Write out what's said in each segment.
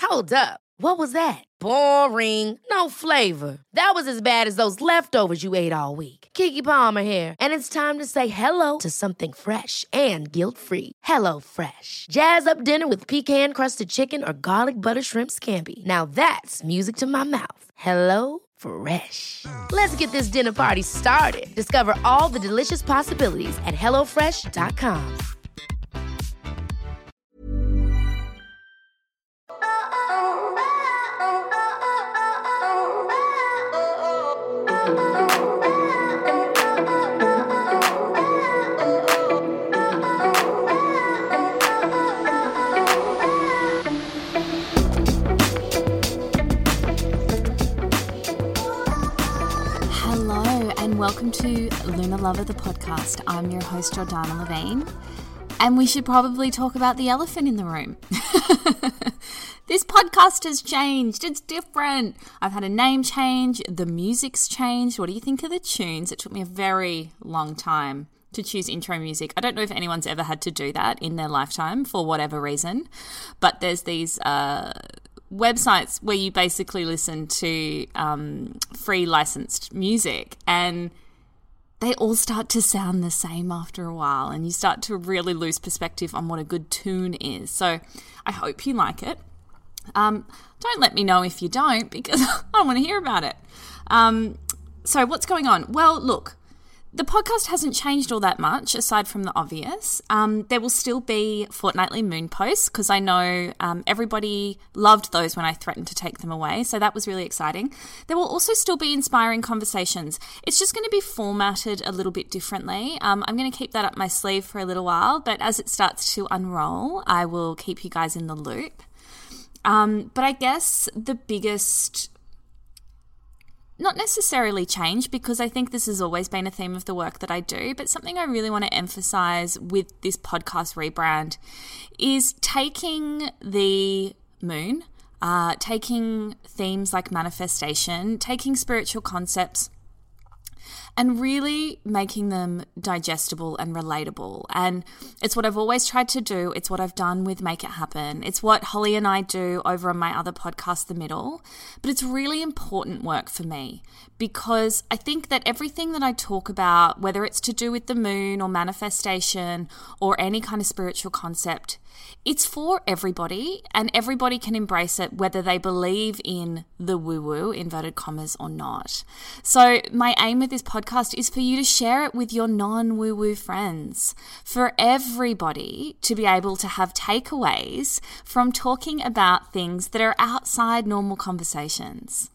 Hold up. What was that? Boring. No flavor. That was as bad as those leftovers you ate all week. Keke Palmer here, and it's time to say hello to something fresh and guilt-free. Hello Fresh. Jazz up dinner with pecan-crusted chicken or garlic butter shrimp scampi. Now that's music to my mouth. Hello Fresh. Let's get this dinner party started. Discover all the delicious possibilities at hellofresh.com. Welcome to Luna Lover, the podcast. I'm your host, Jordana Levine, and we should probably talk about the elephant in the room. This podcast has changed. It's different. I've had a name change. The music's changed. What do you think of the tunes? It took me a very long time to choose intro music. I don't know if anyone's ever had to do that in their lifetime for whatever reason, but there's these websites where you basically listen to free licensed music, and they all start to sound the same after a while, and you start to really lose perspective on what a good tune is. So I hope you like it. Don't let me know if you don't, because I don't want to hear about it. So what's going on? Well, look, the podcast hasn't changed all that much, aside from the obvious. There will still be fortnightly moon posts, because I know everybody loved those when I threatened to take them away, so that was really exciting. There will also still be inspiring conversations. It's just going to be formatted a little bit differently. I'm going to keep that up my sleeve for a little while, but as it starts to unroll, I will keep you guys in the loop. But I guess the biggest... not necessarily change, because I think this has always been a theme of the work that I do, but something I really want to emphasize with this podcast rebrand is taking the moon, taking themes like manifestation, taking spiritual concepts, and really making them digestible and relatable. And it's what I've always tried to do. It's what I've done with Make It Happen. It's what Holly and I do over on my other podcast, The Middle. But it's really important work for me, because I think that everything that I talk about, whether it's to do with the moon or manifestation or any kind of spiritual concept, it's for everybody, and everybody can embrace it, whether they believe in the woo-woo, inverted commas, or not. So my aim with this podcast is for you to share it with your non-woo-woo friends, for everybody to be able to have takeaways from talking about things that are outside normal conversations.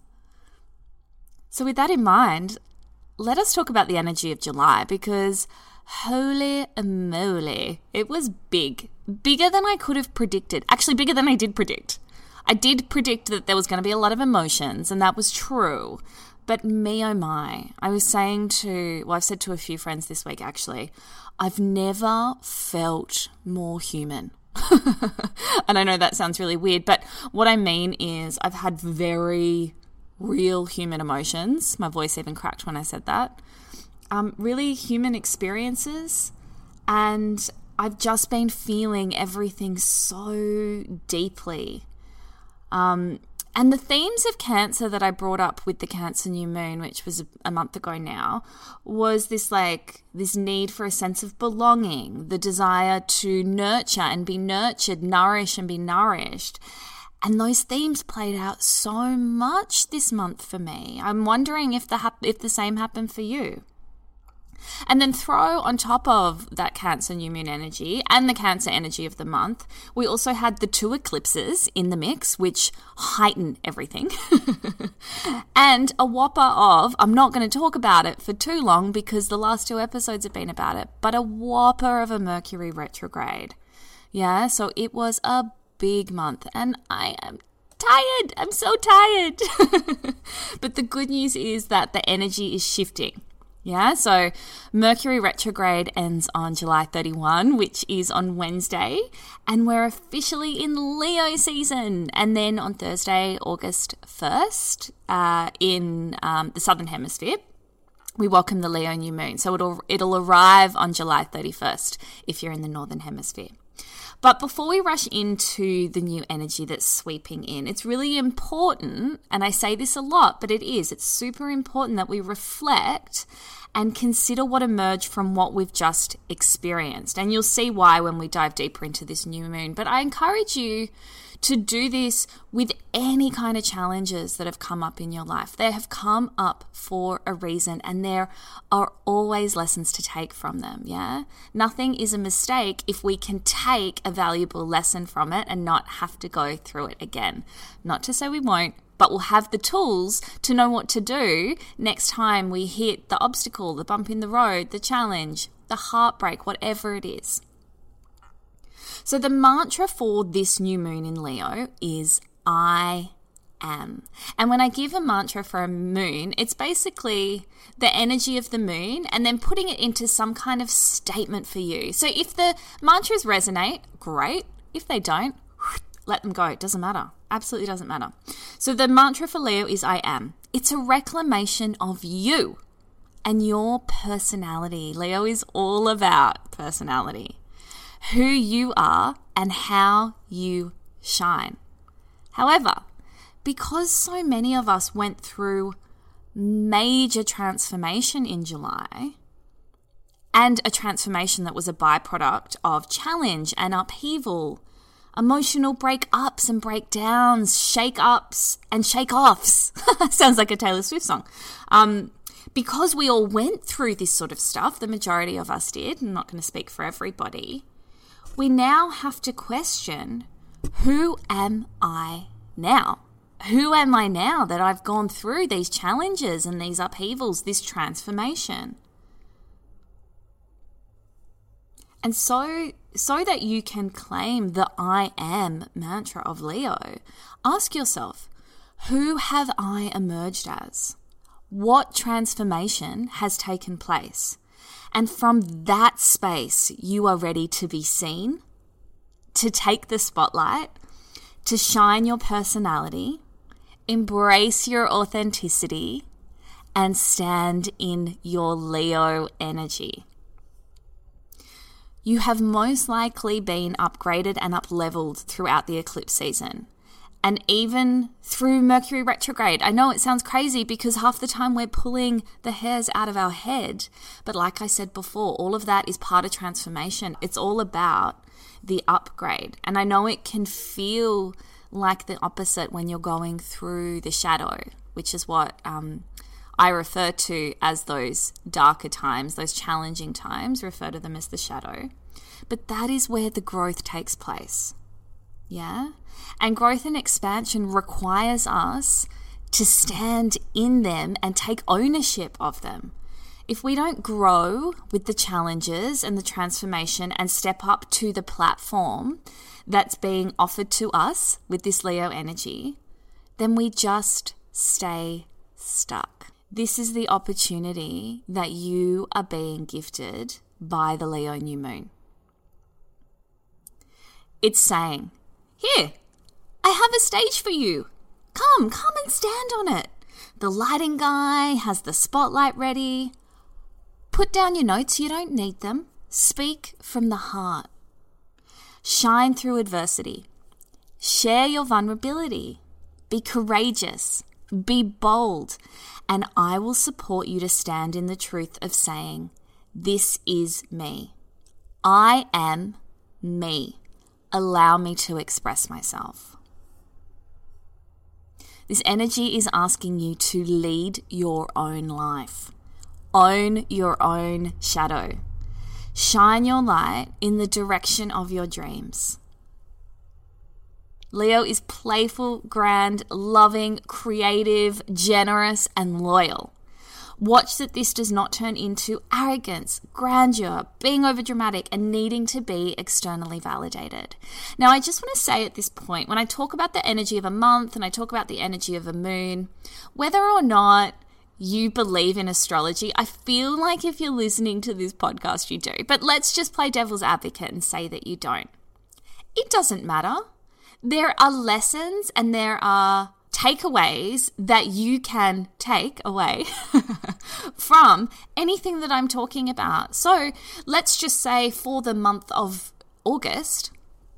So with that in mind, let us talk about the energy of July, because holy moly, it was big. Bigger than I could have predicted. Actually, bigger than I did predict. I did predict that there was going to be a lot of emotions, and that was true. But me, oh my, I've said to a few friends this week, actually, I've never felt more human. And I know that sounds really weird, but what I mean is I've had very real human emotions. My voice even cracked when I said that. Really human experiences, and I've just been feeling everything so deeply. And the themes of Cancer that I brought up with the Cancer new moon, which was a month ago now, was this need for a sense of belonging, the desire to nurture and be nurtured, nourish and be nourished. And those themes played out so much this month for me. I'm wondering if the same happened for you. And then throw on top of that Cancer new moon energy and the Cancer energy of the month, we also had the 2 eclipses in the mix, which heighten everything. And a whopper of, I'm not going to talk about it for too long because the last 2 episodes have been about it, but a whopper of a Mercury retrograde. Yeah, so it was a big month, and I am tired. I'm so tired. But the good news is that the energy is shifting. Yeah, so Mercury retrograde ends on July 31, which is on Wednesday, and we're officially in Leo season. And then on Thursday, August 1st, in the Southern Hemisphere, we welcome the Leo new moon. So it'll arrive on July 31st if you're in the Northern Hemisphere. But before we rush into the new energy that's sweeping in, it's really important, and I say this a lot, but it's super important that we reflect and consider what emerged from what we've just experienced. And you'll see why when we dive deeper into this new moon. But I encourage you to do this with any kind of challenges that have come up in your life. They have come up for a reason, and there are always lessons to take from them, yeah? Nothing is a mistake if we can take a valuable lesson from it and not have to go through it again. Not to say we won't, but we'll have the tools to know what to do next time we hit the obstacle, the bump in the road, the challenge, the heartbreak, whatever it is. So the mantra for this new moon in Leo is I am. And when I give a mantra for a moon, it's basically the energy of the moon and then putting it into some kind of statement for you. So if the mantras resonate, great. If they don't, let them go. It doesn't matter. Absolutely doesn't matter. So the mantra for Leo is I am. It's a reclamation of you and your personality. Leo is all about personality. Who you are and how you shine. However, because so many of us went through major transformation in July, and a transformation that was a byproduct of challenge and upheaval, emotional breakups and breakdowns, shake-ups and shake-offs. Sounds like a Taylor Swift song. Because we all went through this sort of stuff, the majority of us did, I'm not going to speak for everybody, we now have to question, who am I now? Who am I now that I've gone through these challenges and these upheavals, this transformation? And so that you can claim the I am mantra of Leo, ask yourself, who have I emerged as? What transformation has taken place? And from that space, you are ready to be seen, to take the spotlight, to shine your personality, embrace your authenticity, and stand in your Leo energy. You have most likely been upgraded and up-leveled throughout the eclipse season. And even through Mercury retrograde. I know it sounds crazy because half the time we're pulling the hairs out of our head. But like I said before, all of that is part of transformation. It's all about the upgrade. And I know it can feel like the opposite when you're going through the shadow, which is what I refer to as those darker times, those challenging times, refer to them as the shadow. But that is where the growth takes place. Yeah? And growth and expansion requires us to stand in them and take ownership of them. If we don't grow with the challenges and the transformation and step up to the platform that's being offered to us with this Leo energy, then we just stay stuck. This is the opportunity that you are being gifted by the Leo new moon. It's saying, here, I have a stage for you. Come and stand on it. The lighting guy has the spotlight ready. Put down your notes, you don't need them. Speak from the heart. Shine through adversity. Share your vulnerability. Be courageous. Be bold. And I will support you to stand in the truth of saying, this is me. I am me. Allow me to express myself. This energy is asking you to lead your own life. Own your own shadow. Shine your light in the direction of your dreams. Leo is playful, grand, loving, creative, generous, and loyal. Watch that this does not turn into arrogance, grandeur, being overdramatic, and needing to be externally validated. Now, I just want to say at this point, when I talk about the energy of a month and I talk about the energy of a moon, whether or not you believe in astrology, I feel like if you're listening to this podcast, you do. But let's just play devil's advocate and say that you don't. It doesn't matter. There are lessons and there are takeaways that you can take away from anything that I'm talking about. So let's just say for the month of August,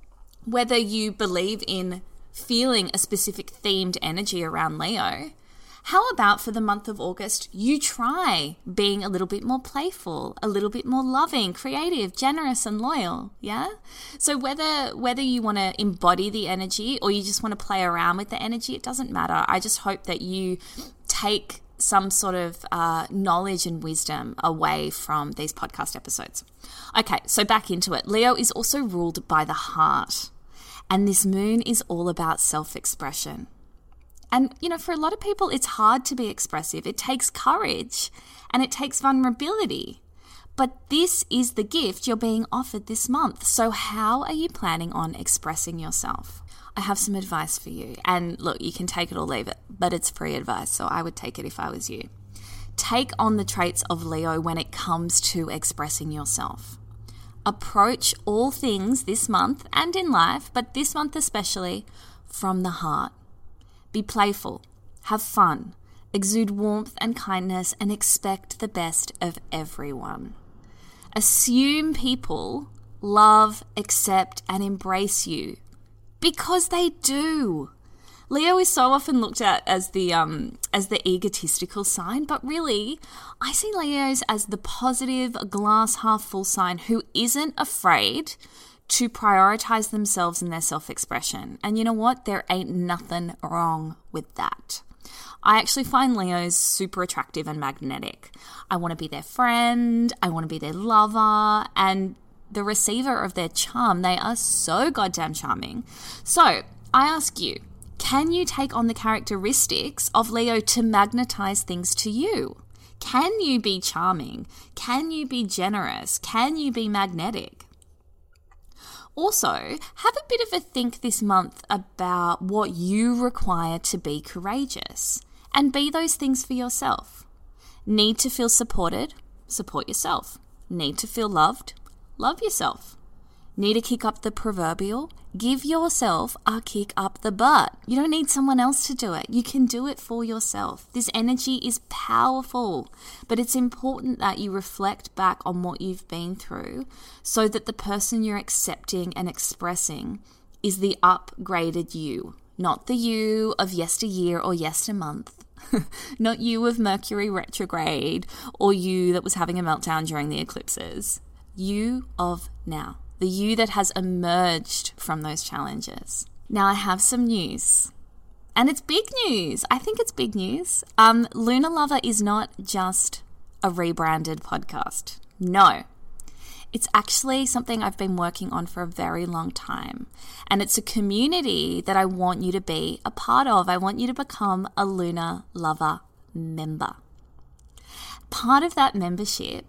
whether you believe in feeling a specific themed energy around Leo, how about for the month of August, you try being a little bit more playful, a little bit more loving, creative, generous, and loyal, yeah? So whether you want to embody the energy or you just want to play around with the energy, it doesn't matter. I just hope that you take some sort of knowledge and wisdom away from these podcast episodes. Okay, so back into it. Leo is also ruled by the heart, and this moon is all about self-expression. And, for a lot of people, it's hard to be expressive. It takes courage and it takes vulnerability. But this is the gift you're being offered this month. So how are you planning on expressing yourself? I have some advice for you. And look, you can take it or leave it, but it's free advice, so I would take it if I was you. Take on the traits of Leo when it comes to expressing yourself. Approach all things this month and in life, but this month especially, from the heart. Be playful, have fun, exude warmth and kindness, and expect the best of everyone. Assume people love, accept, and embrace you because they do. Leo is so often looked at as the egotistical sign, but really, I see Leos as the positive, glass half full sign who isn't afraid to prioritize themselves and their self-expression. And you know what? There ain't nothing wrong with that. I actually find Leos super attractive and magnetic. I want to be their friend. I want to be their lover and the receiver of their charm. They are so goddamn charming. So I ask you, can you take on the characteristics of Leo to magnetize things to you? Can you be charming? Can you be generous? Can you be magnetic? Also, have a bit of a think this month about what you require to be courageous and be those things for yourself. Need to feel supported? Support yourself. Need to feel loved? Love yourself. Need to kick up the proverbial? Give yourself a kick up the butt. You don't need someone else to do it. You can do it for yourself. This energy is powerful, but it's important that you reflect back on what you've been through so that the person you're accepting and expressing is the upgraded you, not the you of yesteryear or yestermonth. Not you of Mercury retrograde or you that was having a meltdown during the eclipses. You of now. The you that has emerged from those challenges. Now I have some news. And it's big news. I think it's big news. Lunar Lover is not just a rebranded podcast. No. It's actually something I've been working on for a very long time. And it's a community that I want you to be a part of. I want you to become a Lunar Lover member. Part of that membership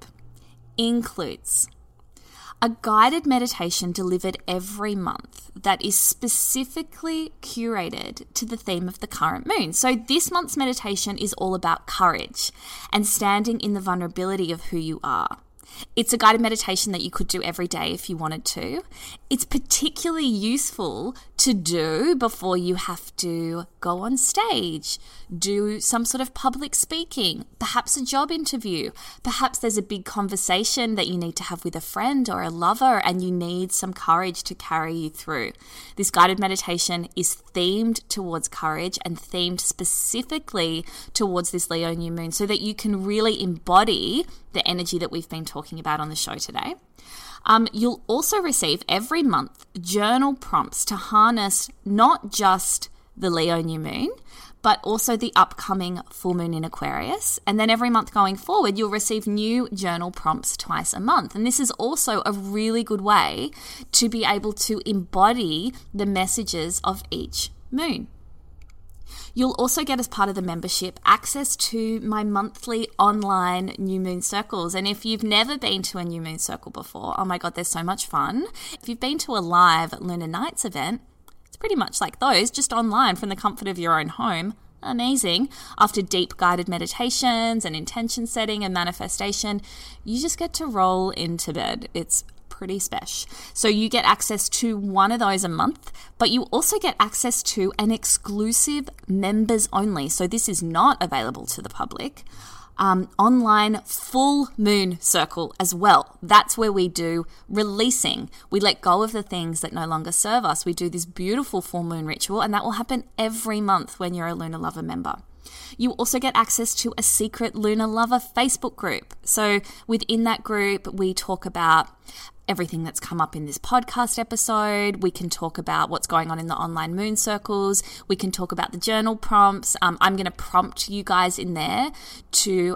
includes a guided meditation delivered every month that is specifically curated to the theme of the current moon. So this month's meditation is all about courage and standing in the vulnerability of who you are. It's a guided meditation that you could do every day if you wanted to. It's particularly useful to do before you have to go on stage, do some sort of public speaking, perhaps a job interview. Perhaps there's a big conversation that you need to have with a friend or a lover and you need some courage to carry you through. This guided meditation is themed towards courage and themed specifically towards this Leo new moon so that you can really embody the energy that we've been talking about on the show today. You'll also receive every month journal prompts to harness not just the Leo new moon, but also the upcoming full moon in Aquarius. And then every month going forward, you'll receive new journal prompts twice a month. And this is also a really good way to be able to embody the messages of each moon. You'll also get, as part of the membership, access to my monthly online New Moon Circles. And if you've never been to a New Moon Circle before, oh my God, they're so much fun. If you've been to a live Lunar Nights event, it's pretty much like those, just online from the comfort of your own home. Amazing. After deep guided meditations and intention setting and manifestation, you just get to roll into bed. It's pretty special. So you get access to one of those a month, but you also get access to an exclusive members only. So this is not available to the public. online full moon circle as well. That's where we do releasing. We let go of the things that no longer serve us. We do this beautiful full moon ritual, and that will happen every month when you're a Lunar Lover member. You also get access to a secret Lunar Lover Facebook group. So within that group, we talk about everything that's come up in this podcast episode. We can talk about what's going on in the online moon circles. We can talk about the journal prompts. I'm going to prompt you guys in there to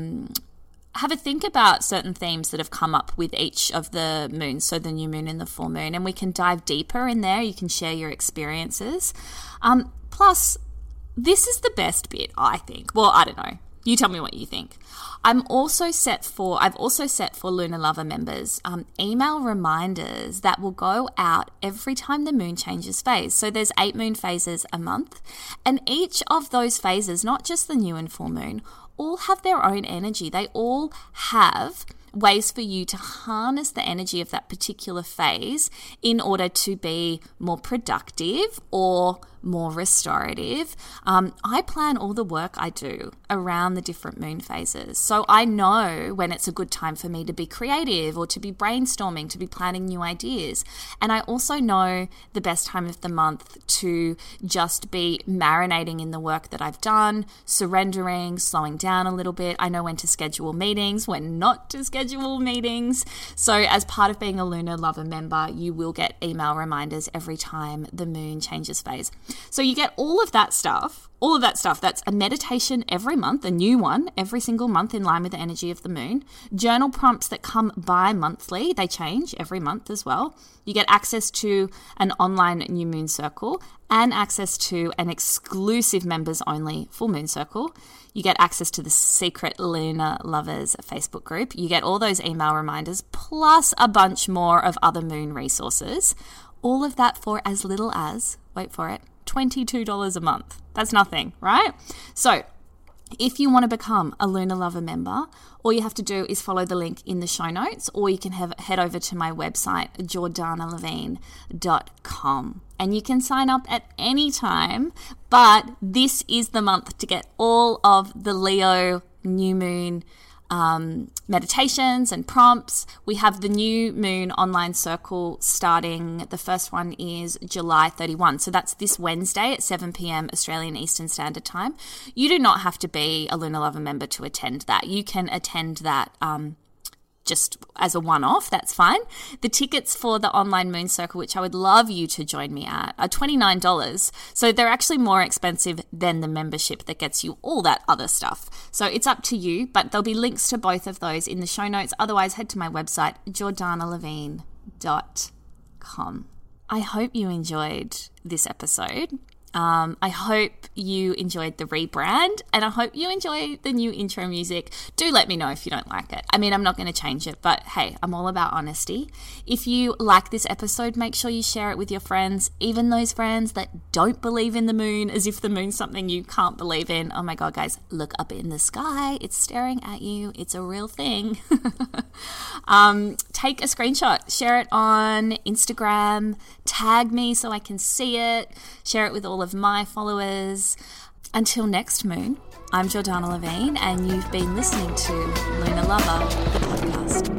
have a think about certain themes that have come up with each of the moons, so the new moon and the full moon, and we can dive deeper in there. You can share your experiences. Plus, this is the best bit, I think. Well, I don't know. You tell me what you think. I've also set for Lunar Lover members email reminders that will go out every time the moon changes phase. So there's 8 moon phases a month, and each of those phases, not just the new and full moon, all have their own energy. They all have ways for you to harness the energy of that particular phase in order to be more productive or more restorative. I plan all the work I do around the different moon phases. So I know when it's a good time for me to be creative or to be brainstorming, to be planning new ideas. And I also know the best time of the month to just be marinating in the work that I've done, surrendering, slowing down a little bit. I know when to schedule meetings, when not to schedule meetings. So as part of being a Lunar Lover member, you will get email reminders every time the moon changes phase. So you get all of that stuff. That's a meditation every month, a new one every single month in line with the energy of the moon. Journal prompts that come bi-monthly. They change every month as well. You get access to an online new moon circle and access to an exclusive members only full moon circle. You get access to the secret Lunar Lovers Facebook group. You get all those email reminders plus a bunch more of other moon resources. All of that for as little as, wait for it, $22 a month. That's nothing, right? So if you want to become a Lunar Lover member, all you have to do is follow the link in the show notes, or you can head over to my website, jordanalevine.com, and you can sign up at any time, but this is the month to get all of the Leo new moon meditations and prompts. We have the new moon online circle starting. The first one is July 31. So that's this Wednesday at 7 p.m. Australian Eastern Standard Time. You do not have to be a Lunar Lover member to attend that. You can attend that just as a one-off, that's fine. The tickets for the online moon circle, which I would love you to join me at, are $29. So they're actually more expensive than the membership that gets you all that other stuff. So it's up to you, but there'll be links to both of those in the show notes. Otherwise, head to my website, jordanalevine.com. I hope you enjoyed this episode. I hope you enjoyed the rebrand, and I hope you enjoy the new intro music. Do let me know if you don't like it. I mean, I'm not going to change it, but hey, I'm all about honesty. If you like this episode, make sure you share it with your friends, even those friends that don't believe in the moon, as if the moon's something you can't believe in. Oh my God, guys, look up in the sky. It's staring at you. It's a real thing. Take a screenshot, share it on Instagram, tag me so I can see it, share it with all of my followers. Until next moon, I'm Jordana Levine, and you've been listening to Lunar Lover, the podcast.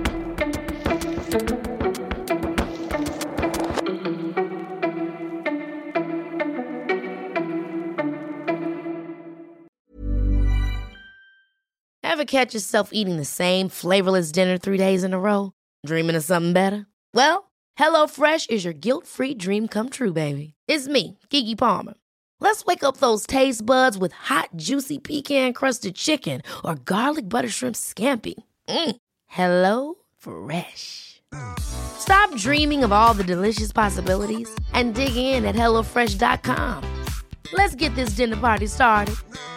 Ever catch yourself eating the same flavorless dinner 3 days in a row? Dreaming of something better? Well, HelloFresh is your guilt-free dream come true, baby. It's me, Keke Palmer. Let's wake up those taste buds with hot, juicy pecan-crusted chicken or garlic butter shrimp scampi. Hello Fresh. Stop dreaming of all the delicious possibilities and dig in at HelloFresh.com. Let's get this dinner party started.